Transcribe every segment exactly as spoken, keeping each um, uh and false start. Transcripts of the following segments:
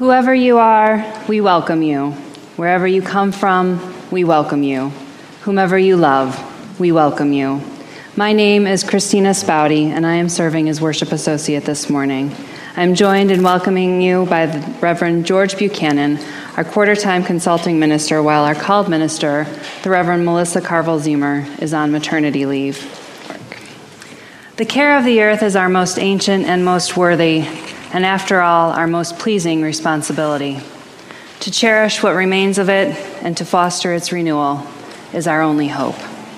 Whoever you are, we welcome you. Wherever you come from, we welcome you. Whomever you love, we welcome you. My name is Christina Spouty, and I am serving as worship associate this morning. I'm joined in welcoming you by the Reverend George Buchanan, our quarter-time consulting minister, while our called minister, the Reverend Melissa Carvel-Ziemer, is on maternity leave. The care of the earth is our most ancient and most worthy, and after all, our most pleasing responsibility. To cherish what remains of it and to foster its renewal is our only hope.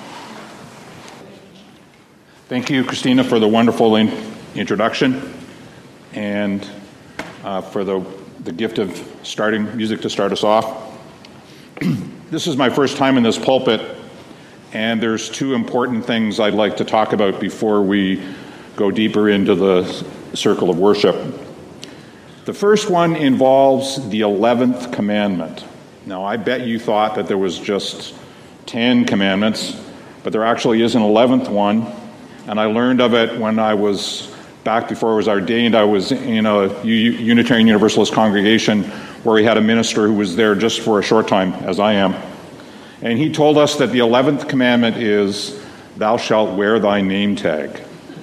Thank you, Christina, for the wonderful in- introduction and uh, for the, the gift of starting music to start us off. This is my first time in this pulpit, and there's two important things I'd like to talk about before we go deeper into the circle of worship. The first one involves the eleventh commandment. Now, I bet you thought that there was just ten commandments, but there actually is an eleventh one, and I learned of it when I was, back before I was ordained, I was in a Unitarian Universalist congregation where we had a minister who was there just for a short time, as I am, and he told us that the eleventh commandment is, "Thou shalt wear thy name tag."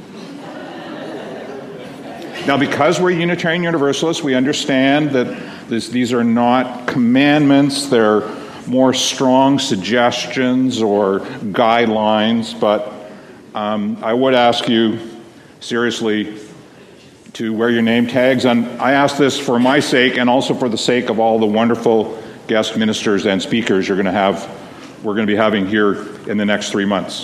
Now, because we're Unitarian Universalists, we understand that this, these are not commandments, they're more strong suggestions or guidelines, but um, I would ask you seriously to wear your name tags. And I ask this for my sake and also for the sake of all the wonderful guest ministers and speakers you're going to have, we're going to be having here in the next three months.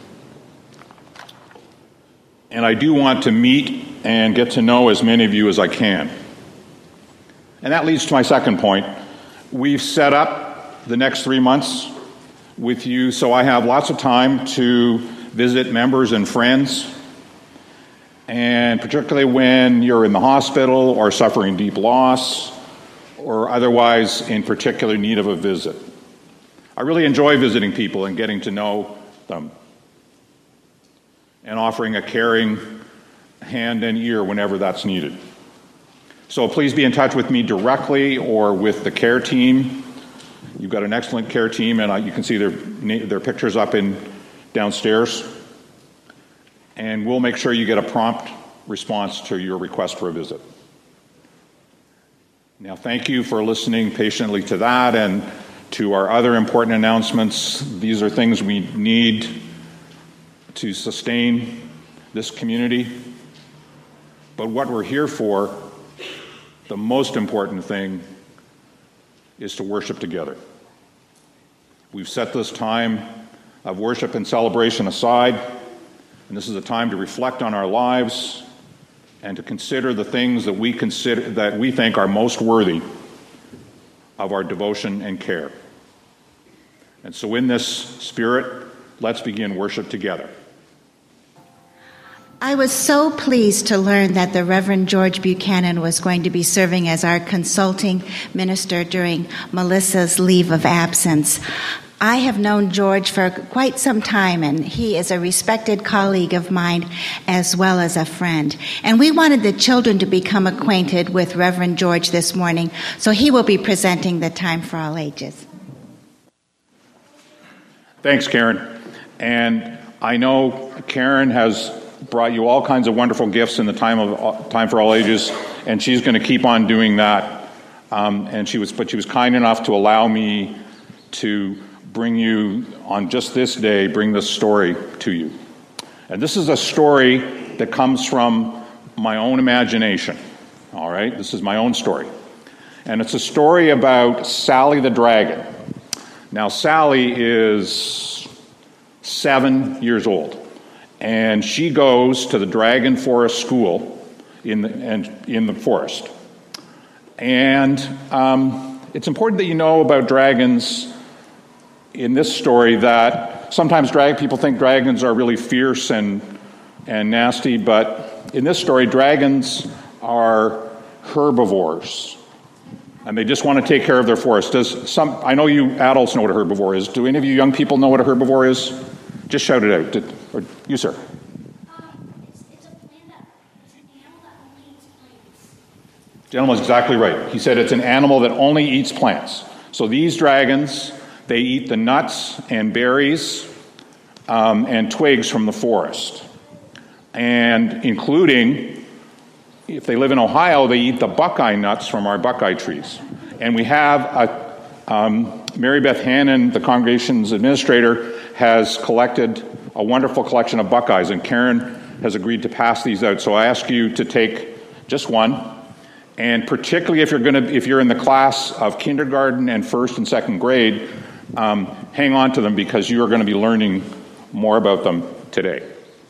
And I do want to meet and get to know as many of you as I can. And that leads to my second point. We've set up the next three months with you so I have lots of time to visit members and friends, and particularly when you're in the hospital or suffering deep loss or otherwise in particular need of a visit. I really enjoy visiting people and getting to know them and offering a caring hand and ear whenever that's needed. So please be in touch with me directly or with the care team. You've got an excellent care team, and uh, you can see their their pictures up in downstairs. And we'll make sure you get a prompt response to your request for a visit. Now, thank you for listening patiently to that and to our other important announcements. These are things we need to sustain this community. But what we're here for, the most important thing, is to worship together. We've set this time of worship and celebration aside, and this is a time to reflect on our lives and to consider the things that we consider that we think are most worthy of our devotion and care. And so in this spirit, let's begin worship together. I was so pleased to learn that the Reverend George Buchanan was going to be serving as our consulting minister during Melissa's leave of absence. I have known George for quite some time, and he is a respected colleague of mine as well as a friend. And we wanted the children to become acquainted with Reverend George this morning, so he will be presenting the Time for All Ages. Thanks, Karen. And I know Karen has brought you all kinds of wonderful gifts in the time of Time for All Ages, and she's going to keep on doing that. Um, and she was, but she was kind enough to allow me to bring you on just this day, bring this story to you. And this is a story that comes from my own imagination. All right, this is my own story, and it's a story about Sally the dragon. Now, Sally is seven years old. And she goes to the Dragon Forest School in the, and, in the forest. And um, it's important that you know about dragons in this story that sometimes drag, people think dragons are really fierce and, and nasty, but in this story, dragons are herbivores. And they just want to take care of their forest. Does some? I know you adults know what a herbivore is. Do any of you young people know what a herbivore is? Just shout it out. Did, or you, sir. Um, it's, it's a plant that, it's an animal that only eats plants. Gentleman's exactly right. He said it's an animal that only eats plants. So these dragons, they eat the nuts and berries um, and twigs from the forest. And including, if they live in Ohio, they eat the buckeye nuts from our buckeye trees. And we have, a, um, Mary Beth Hannon, the congregation's administrator, has collected a wonderful collection of buckeyes, and Karen has agreed to pass these out. So I ask you to take just one. And particularly if you're going to, if you're in the class of kindergarten and first and second grade, um, hang on to them because you are going to be learning more about them today.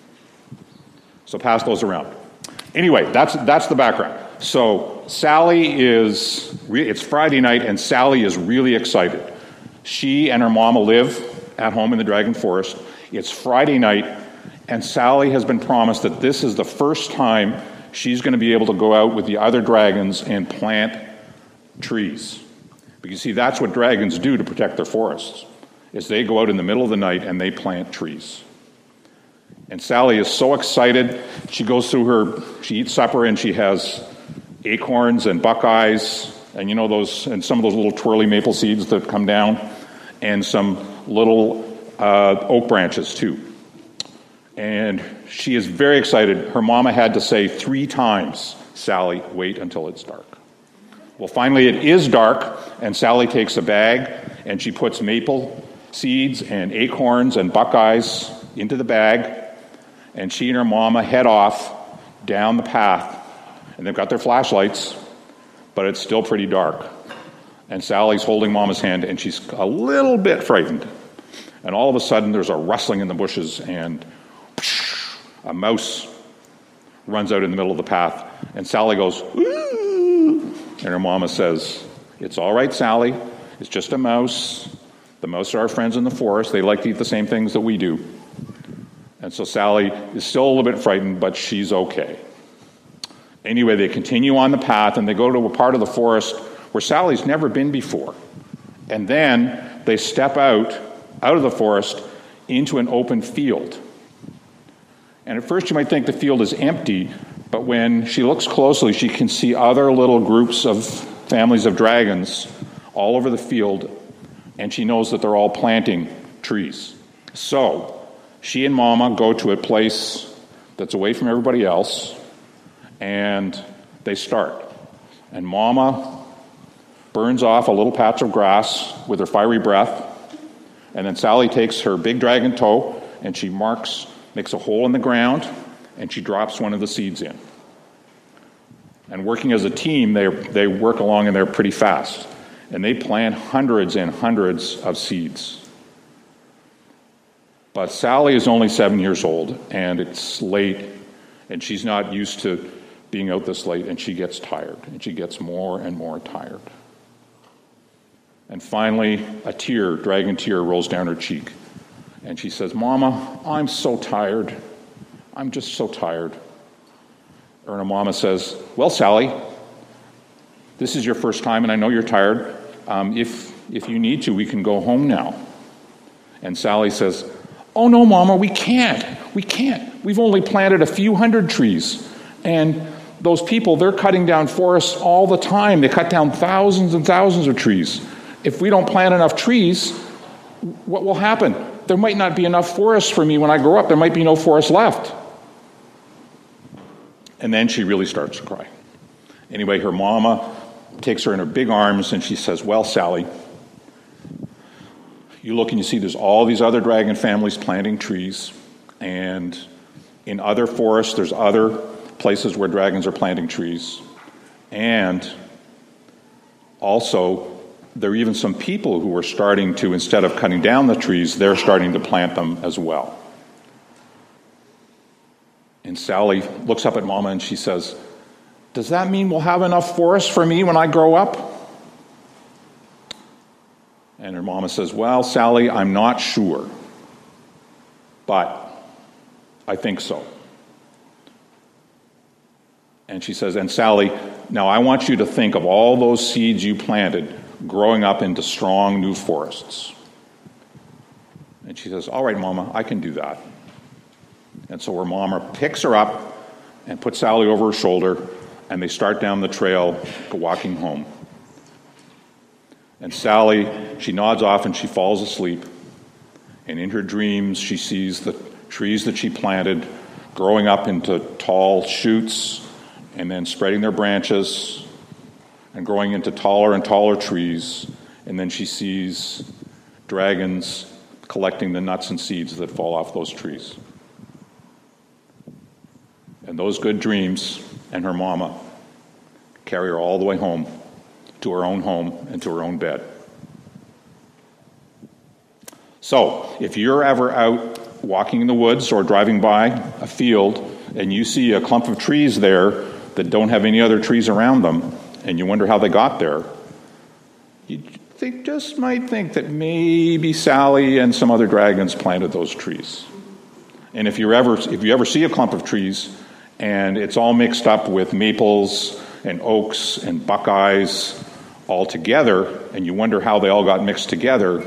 So pass those around. Anyway, that's that's the background. So Sally is, it's Friday night, and Sally is really excited. She and her mama live at home in the Dragon Forest. It's Friday night, and Sally has been promised that this is the first time she's going to be able to go out with the other dragons and plant trees. But you see, that's what dragons do to protect their forests, is they go out in the middle of the night and they plant trees. And Sally is so excited. She goes through her, she eats supper, and she has acorns and buckeyes, and you know those, and some of those little twirly maple seeds that come down, and some little uh, oak branches too. And she is very excited. Her mama had to say three times, Sally, wait until it's dark. Well, finally it is dark, and Sally takes a bag, and she puts maple seeds and acorns and buckeyes into the bag, and she and her mama head off down the path. And they've got their flashlights, but it's still pretty dark. And Sally's holding mama's hand, and she's a little bit frightened. And all of a sudden, there's a rustling in the bushes, and a mouse runs out in the middle of the path, and Sally goes, "Ooh!" And her mama says, "It's all right, Sally. It's just a mouse. The mouse are our friends in the forest. They like to eat the same things that we do." And so Sally is still a little bit frightened, but she's okay. Anyway, they continue on the path, and they go to a part of the forest where Sally's never been before. And then they step out, out of the forest, into an open field. And at first you might think the field is empty, but when she looks closely, she can see other little groups of families of dragons all over the field, and she knows that they're all planting trees. So she and Mama go to a place that's away from everybody else, and they start. And Mama burns off a little patch of grass with her fiery breath, and then Sally takes her big dragon toe, and she marks makes a hole in the ground, and she drops one of the seeds in. And working as a team, they they work along, and they're pretty fast. And they plant hundreds and hundreds of seeds. But Sally is only seven years old, and it's late, and she's not used to being out this late, and she gets tired, and she gets more and more tired. And finally, a tear, dragon tear, rolls down her cheek. And she says, "Mama, I'm so tired. I'm just so tired." And her mama says, "Well, Sally, this is your first time, and I know you're tired. Um, if if you need to, we can go home now." And Sally says, "Oh, no, Mama, we can't. We can't. We've only planted a few hundred trees. And those people, they're cutting down forests all the time. They cut down thousands and thousands of trees. If we don't plant enough trees, what will happen? There might not be enough forest for me when I grow up. There might be no forest left." And then she really starts to cry. Anyway, her mama takes her in her big arms, and she says, "Well, Sally, you look and you see there's all these other dragon families planting trees, and in other forests there's other places where dragons are planting trees. And also, there are even some people who are starting to, instead of cutting down the trees, they're starting to plant them as well." And Sally looks up at Mama and she says, "Does that mean we'll have enough forest for me when I grow up?" And her Mama says, "Well, Sally, I'm not sure, but I think so." And she says, "And Sally, now I want you to think of all those seeds you planted growing up into strong new forests." And she says, "All right, Mama, I can do that." And so her mama picks her up and puts Sally over her shoulder, and they start down the trail walking home. And Sally, she nods off and she falls asleep. And in her dreams, she sees the trees that she planted growing up into tall shoots and then spreading their branches and growing into taller and taller trees. And then she sees dragons collecting the nuts and seeds that fall off those trees. And those good dreams and her mama carry her all the way home to her own home and to her own bed. So, if you're ever out walking in the woods or driving by a field and you see a clump of trees there that don't have any other trees around them, and you wonder how they got there, you think, just might think that maybe Sally and some other dragons planted those trees. And if you ever if you ever see a clump of trees and it's all mixed up with maples and oaks and buckeyes all together, and you wonder how they all got mixed together,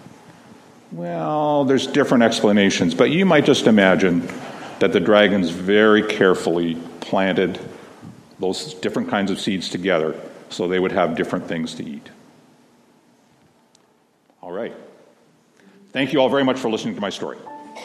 well, there's different explanations, but you might just imagine that the dragons very carefully planted those different kinds of seeds together so they would have different things to eat. All right. Thank you all very much for listening to my story.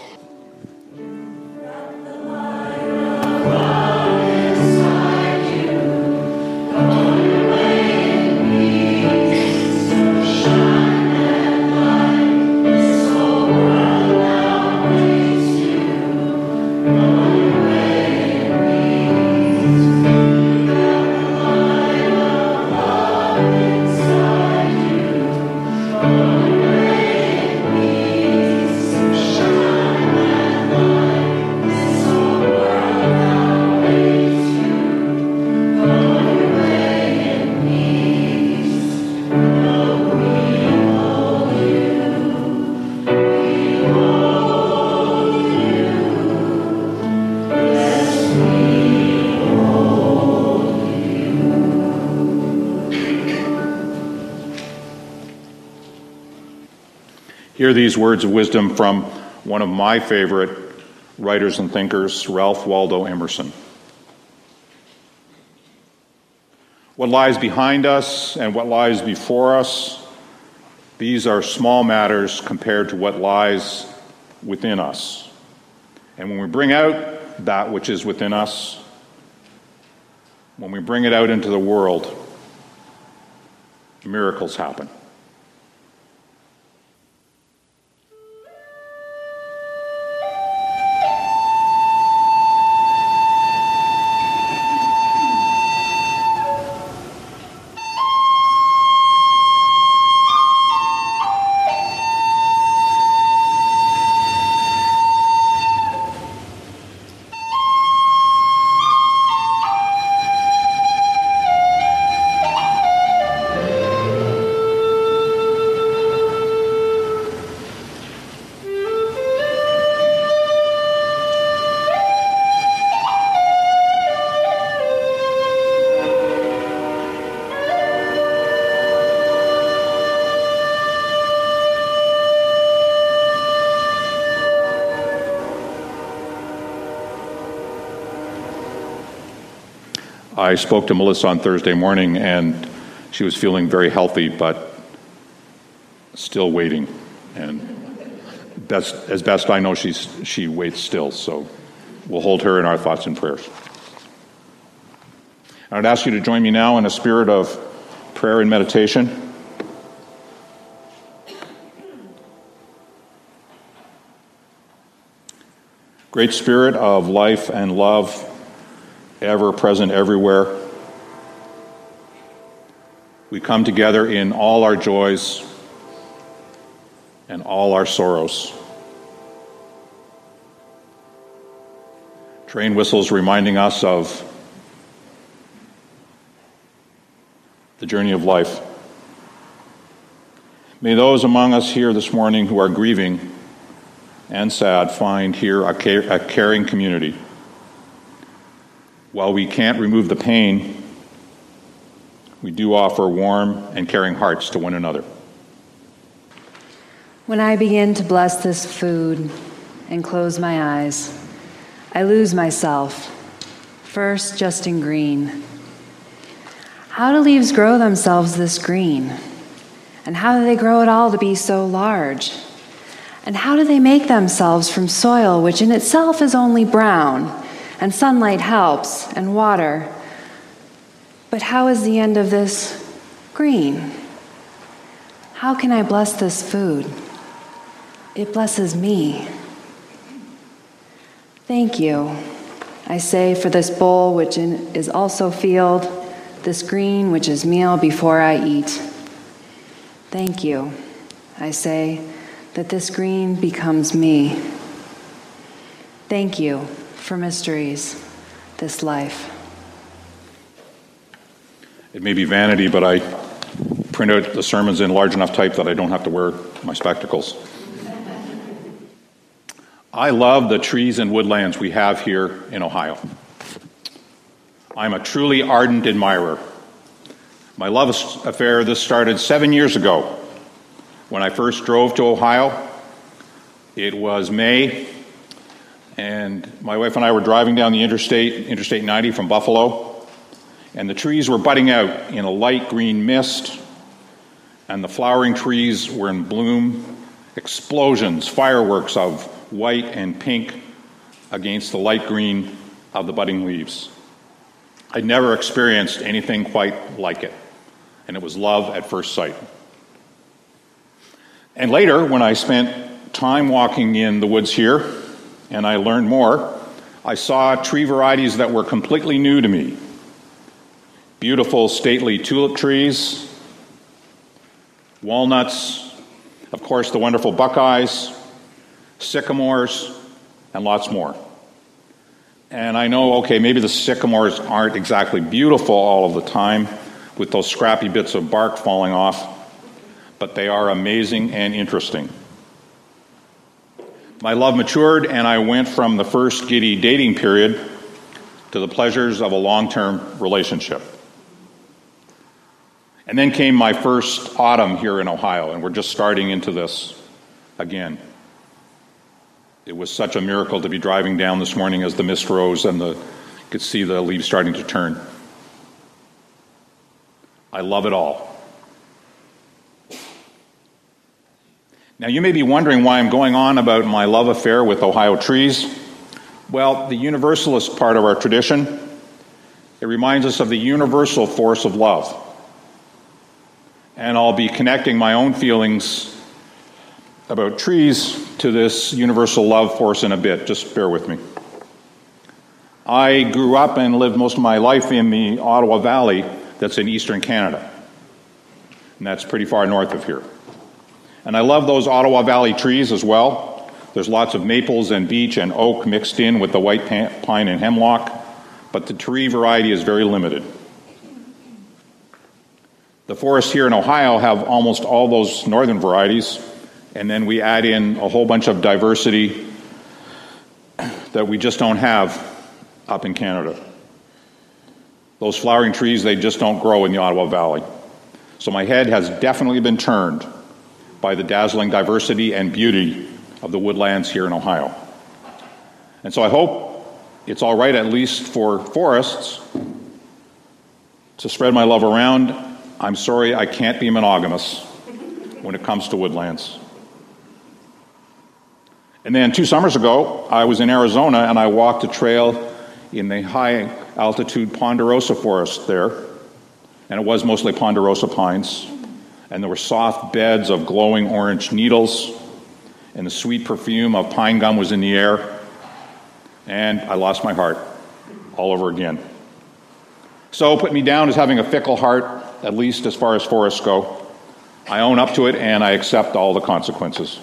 Hear these words of wisdom from one of my favorite writers and thinkers, Ralph Waldo Emerson. What lies behind us and what lies before us, these are small matters compared to what lies within us. And when we bring out that which is within us, when we bring it out into the world, miracles happen. I spoke to Melissa on Thursday morning, and she was feeling very healthy, but still waiting. And best, as best I know, she's, she waits still, so we'll hold her in our thoughts and prayers. I would ask you to join me now in a spirit of prayer and meditation. Great Spirit of life and love, ever present everywhere, we come together in all our joys and all our sorrows. Train whistles reminding us of the journey of life. May those among us here this morning who are grieving and sad find here a, care, a caring community. While we can't remove the pain, we do offer warm and caring hearts to one another. When I begin to bless this food and close my eyes, I lose myself, first just in green, How do leaves grow themselves this green? And how do they grow at all to be so large? And how do they make themselves from soil which in itself is only brown, and sunlight helps, and water? But how is the end of this green? How can I bless this food? It blesses me. Thank you, I say, for this bowl which in, is also field, this green which is meal before I eat. Thank you, I say, that this green becomes me. Thank you for mysteries, this life. It may be vanity, but I print out the sermons in large enough type that I don't have to wear my spectacles. I love the trees and woodlands we have here in Ohio. I'm a truly ardent admirer. My love affair, this started seven years ago when I first drove to Ohio. It was May, and my wife and I were driving down the interstate, Interstate ninety from Buffalo, and the trees were budding out in a light green mist, and the flowering trees were in bloom, explosions, fireworks of white and pink against the light green of the budding leaves. I'd never experienced anything quite like it, and it was love at first sight. And later, when I spent time walking in the woods here, and I learned more, I saw tree varieties that were completely new to me. Beautiful, stately tulip trees, walnuts, of course, the wonderful buckeyes, sycamores, and lots more. And I know, okay, maybe the sycamores aren't exactly beautiful all of the time with those scrappy bits of bark falling off, but they are amazing and interesting. My love matured, and I went from the first giddy dating period to the pleasures of a long-term relationship. And then came my first autumn here in Ohio, and we're just starting into this again. It was such a miracle to be driving down this morning as the mist rose and the, you could see the leaves starting to turn. I love it all. Now, you may be wondering why I'm going on about my love affair with Ohio trees. Well, the universalist part of our tradition, it reminds us of the universal force of love. And I'll be connecting my own feelings about trees to this universal love force in a bit. Just bear with me. I grew up and lived most of my life in the Ottawa Valley that's in eastern Canada. And that's pretty far north of here. And I love those Ottawa Valley trees as well. There's lots of maples and beech and oak mixed in with the white pine and hemlock, but the tree variety is very limited. The forests here in Ohio have almost all those northern varieties, and then we add in a whole bunch of diversity that we just don't have up in Canada. Those flowering trees, they just don't grow in the Ottawa Valley. So my head has definitely been turned by the dazzling diversity and beauty of the woodlands here in Ohio. And so I hope it's all right, at least for forests, to spread my love around. I'm sorry I can't be monogamous when it comes to woodlands. And then two summers ago, I was in Arizona and I walked a trail in the high-altitude ponderosa forest there, and it was mostly ponderosa pines, and there were soft beds of glowing orange needles, and the sweet perfume of pine gum was in the air, and I lost my heart all over again. So put me down as having a fickle heart, at least as far as forests go. I own up to it, and I accept all the consequences.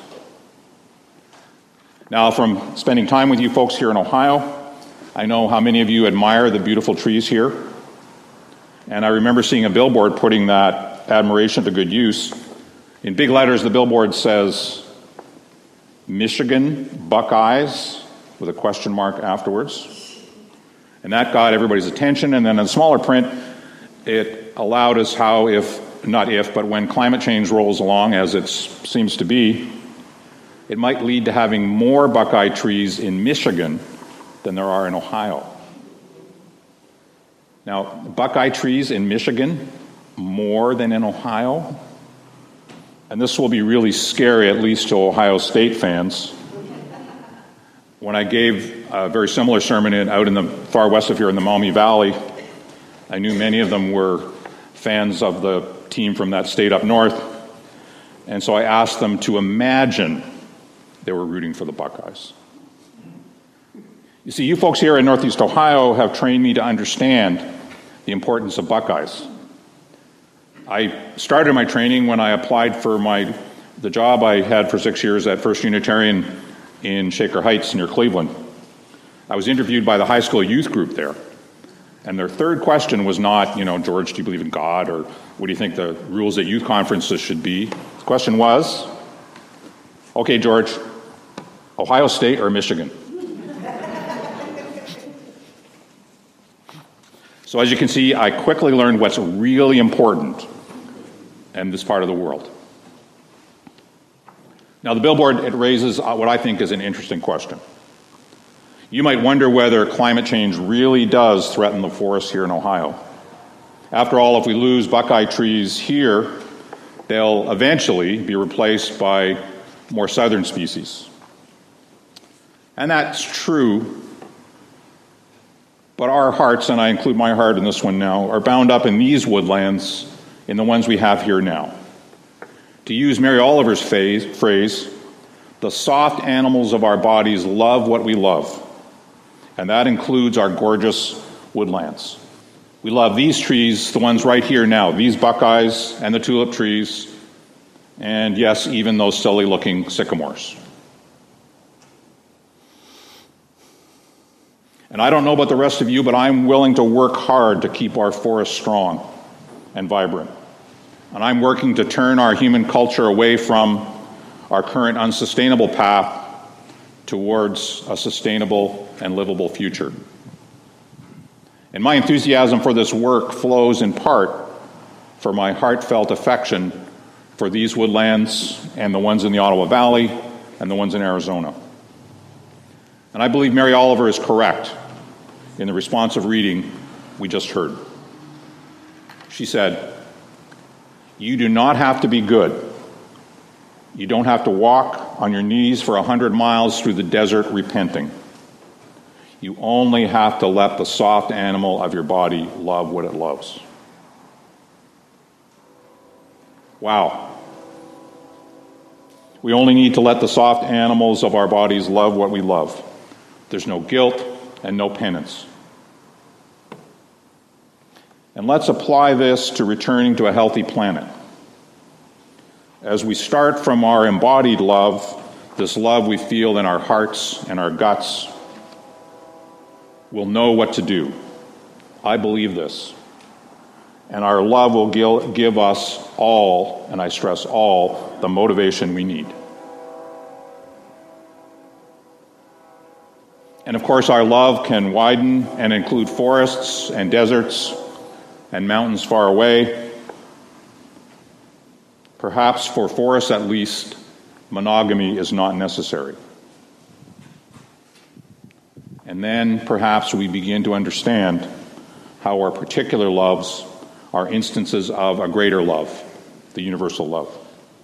Now, from spending time with you folks here in Ohio, I know how many of you admire the beautiful trees here. And I remember seeing a billboard putting that admiration to good use. In big letters, the billboard says, Michigan Buckeyes, with a question mark afterwards. And that got everybody's attention. And then in smaller print, it allowed us how, if, not if, but when climate change rolls along, as it seems to be, it might lead to having more Buckeye trees in Michigan than there are in Ohio. Now, buckeye trees in Michigan, more than in Ohio. And this will be really scary, at least to Ohio State fans. When I gave a very similar sermon in, out in the far west of here in the Maumee Valley, I knew many of them were fans of the team from that state up north. And so I asked them to imagine they were rooting for the Buckeyes. You see, you folks here in Northeast Ohio have trained me to understand the importance of Buckeyes. I started my training when I applied for my the job I had for six years at First Unitarian in Shaker Heights near Cleveland. I was interviewed by the high school youth group there. And their third question was not, you know, George, do you believe in God? Or what do you think the rules at youth conferences should be? The question was, okay, George, Ohio State or Michigan? So as you can see, I quickly learned what's really important in this part of the world. Now, the billboard, it raises what I think is an interesting question. You might wonder whether climate change really does threaten the forests here in Ohio. After all, if we lose buckeye trees here, they'll eventually be replaced by more southern species. And that's true, but our hearts, and I include my heart in this one now, are bound up in these woodlands, in the ones we have here now. To use Mary Oliver's phrase, the soft animals of our bodies love what we love. And that includes our gorgeous woodlands. We love these trees, the ones right here now, these buckeyes and the tulip trees, and yes, even those silly-looking sycamores. And I don't know about the rest of you, but I'm willing to work hard to keep our forests strong and vibrant. And I'm working to turn our human culture away from our current unsustainable path towards a sustainable and livable future. And my enthusiasm for this work flows in part from my heartfelt affection for these woodlands and the ones in the Ottawa Valley and the ones in Arizona. And I believe Mary Oliver is correct in the responsive reading we just heard. She said, "You do not have to be good. You don't have to walk on your knees for a hundred miles through the desert repenting. You only have to let the soft animal of your body love what it loves." Wow. We only need to let the soft animals of our bodies love what we love. There's no guilt and no penance. And let's apply this to returning to a healthy planet. As we start from our embodied love, this love we feel in our hearts and our guts, we'll know what to do. I believe this. And our love will give us all, and I stress all, the motivation we need. And of course, our love can widen and include forests and deserts and mountains far away. Perhaps for forests at least, monogamy is not necessary. And then perhaps we begin to understand how our particular loves are instances of a greater love, the universal love.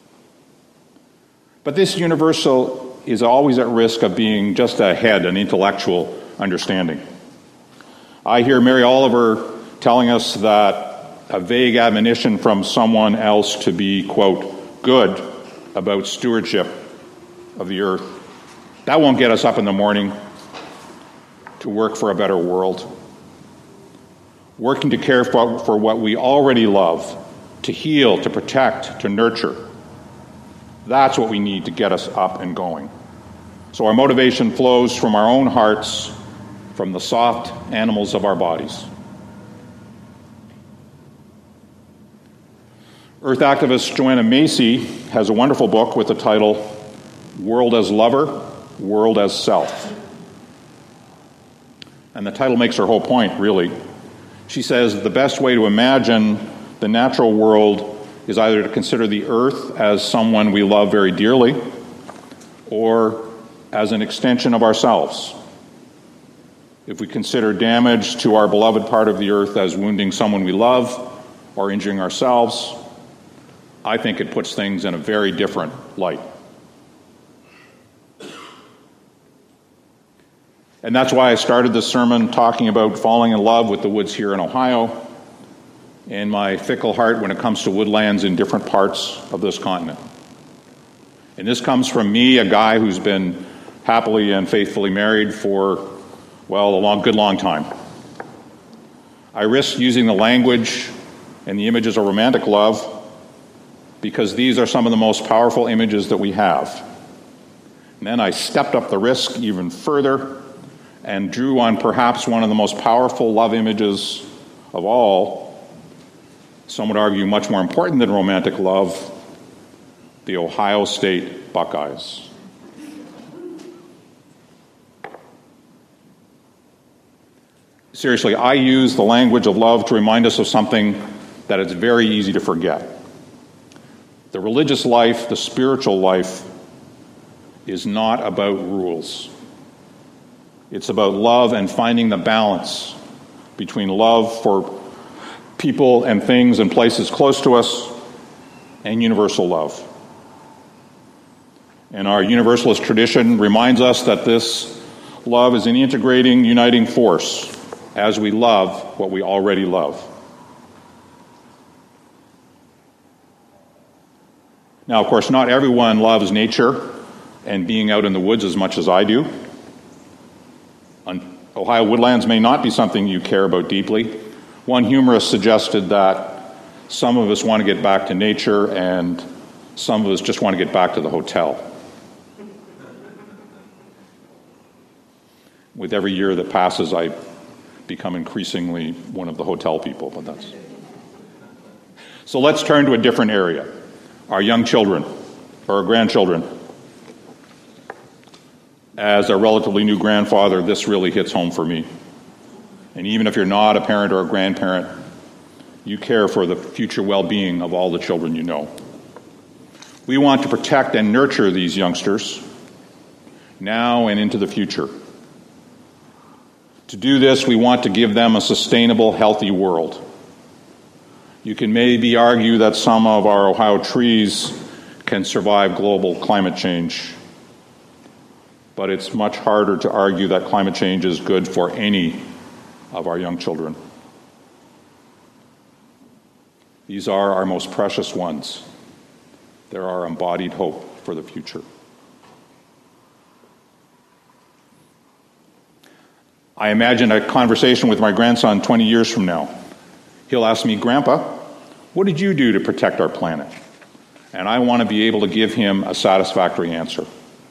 But this universal is always at risk of being just a head, an intellectual understanding. I hear Mary Oliver telling us that a vague admonition from someone else to be, quote, good about stewardship of the earth, that won't get us up in the morning to work for a better world. Working to care for, for what we already love, to heal, to protect, to nurture. That's what we need to get us up and going. So our motivation flows from our own hearts, from the soft animals of our bodies. Earth activist Joanna Macy has a wonderful book with the title, World as Lover, World as Self. And the title makes her whole point, really. She says the best way to imagine the natural world is either to consider the earth as someone we love very dearly or as an extension of ourselves. if we consider damage to our beloved part of the earth as wounding someone we love or injuring ourselves, I think it puts things in a very different light. And that's why I started this sermon talking about falling in love with the woods here in Ohio and my fickle heart when it comes to woodlands in different parts of this continent. And this comes from me, a guy who's been happily and faithfully married for, well, a long, good long time. I risk using the language and the images of romantic love because these are some of the most powerful images that we have. And then I stepped up the risk even further and drew on perhaps one of the most powerful love images of all, some would argue much more important than romantic love, the Ohio State Buckeyes. Seriously, I use the language of love to remind us of something that it's very easy to forget. The religious life, the spiritual life, is not about rules. It's about love and finding the balance between love for people and things and places close to us and universal love. And our universalist tradition reminds us that this love is an integrating, uniting force as we love what we already love. Now, of course, not everyone loves nature and being out in the woods as much as I do. Ohio woodlands may not be something you care about deeply. One humorist suggested that some of us want to get back to nature and some of us just want to get back to the hotel. With every year that passes, I become increasingly one of the hotel people, but that's... So let's turn to a different area, our young children, or our grandchildren. As a relatively new grandfather, this really hits home for me. And even if you're not a parent or a grandparent, you care for the future well-being of all the children you know. We want to protect and nurture these youngsters now and into the future. To do this, we want to give them a sustainable, healthy world. You can maybe argue that some of our Ohio trees can survive global climate change, but it's much harder to argue that climate change is good for any of our young children. These are our most precious ones. They're our embodied hope for the future. I imagine a conversation with my grandson twenty years from now. He'll ask me, "Grandpa, what did you do to protect our planet?" And I want to be able to give him a satisfactory answer.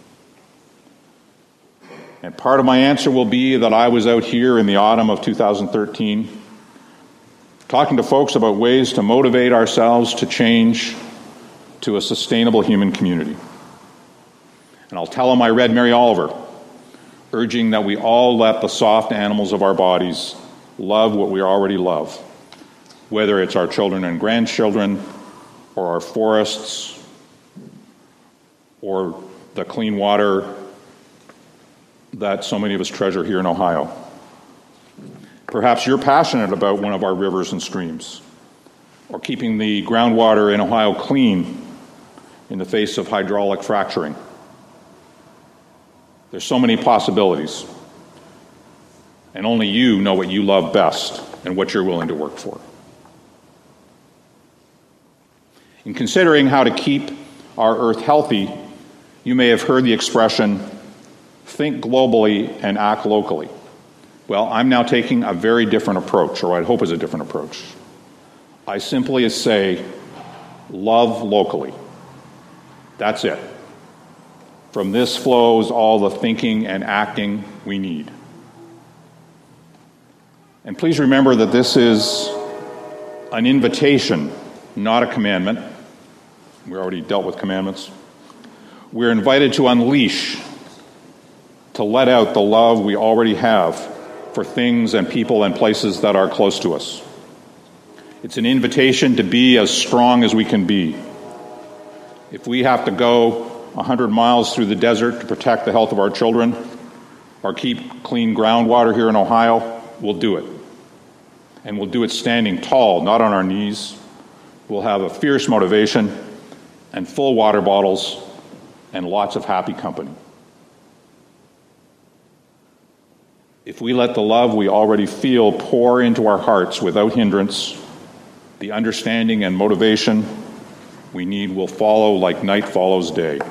And part of my answer will be that I was out here in the autumn of two thousand thirteen talking to folks about ways to motivate ourselves to change to a sustainable human community. And I'll tell them I read Mary Oliver, urging that we all let the soft animals of our bodies love what we already love, whether it's our children and grandchildren, or our forests, or the clean water that so many of us treasure here in Ohio. Perhaps you're passionate about one of our rivers and streams, or keeping the groundwater in Ohio clean in the face of hydraulic fracturing. There's so many possibilities, and only you know what you love best and what you're willing to work for. In considering how to keep our earth healthy, you may have heard the expression, think globally and act locally. Well, I'm now taking a very different approach, or I hope is a different approach. I simply say, love locally. That's it. From this flows all the thinking and acting we need. And please remember that this is an invitation, not a commandment. We already dealt with commandments. We're invited to unleash, to let out the love we already have for things and people and places that are close to us. It's an invitation to be as strong as we can be. If we have to go one hundred miles through the desert to protect the health of our children, or keep clean groundwater here in Ohio, we'll do it. And we'll do it standing tall, not on our knees. We'll have a fierce motivation and full water bottles and lots of happy company. If we let the love we already feel pour into our hearts without hindrance, the understanding and motivation we need will follow like night follows day.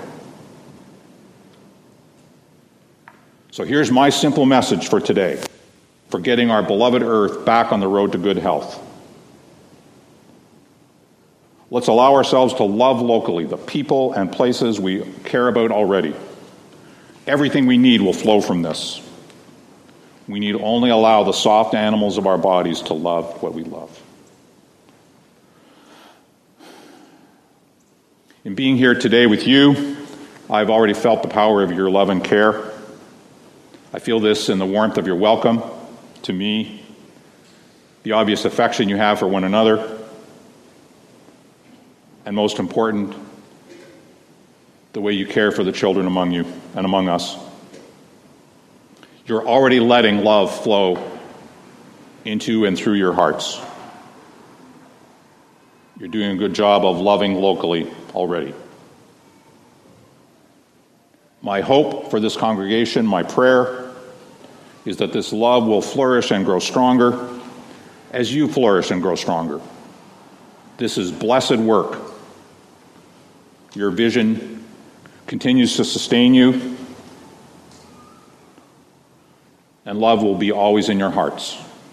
So here's my simple message for today, for getting our beloved Earth back on the road to good health. Let's allow ourselves to love locally the people and places we care about already. Everything we need will flow from this. We need only allow the soft animals of our bodies to love what we love. In being here today with you, I've already felt the power of your love and care. I feel this in the warmth of your welcome to me, the obvious affection you have for one another, and most important, the way you care for the children among you and among us. You're already letting love flow into and through your hearts. You're doing a good job of loving locally already. My hope for this congregation, my prayer, is that this love will flourish and grow stronger as you flourish and grow stronger. This is blessed work. Your vision continues to sustain you, and love will be always in your hearts.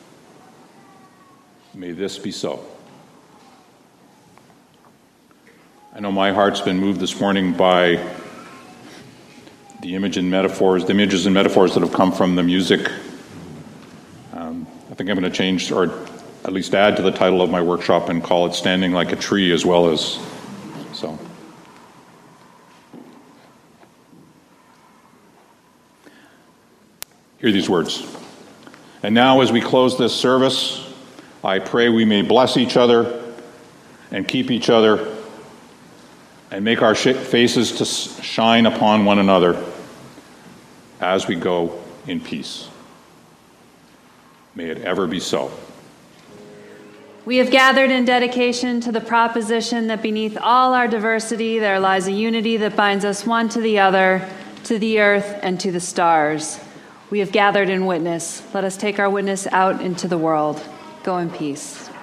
May this be so. I know my heart's been moved this morning by the image and metaphors, the images and metaphors that have come from the music. Um, I think I'm going to change, or at least add to the title of my workshop and call it Standing Like a Tree as well as, so. Hear these words. And now as we close this service, I pray we may bless each other and keep each other and make our faces to shine upon one another as we go in peace. May it ever be so. We have gathered in dedication to the proposition that beneath all our diversity there lies a unity that binds us one to the other, to the earth, and to the stars. We have gathered in witness. Let us take our witness out into the world. Go in peace.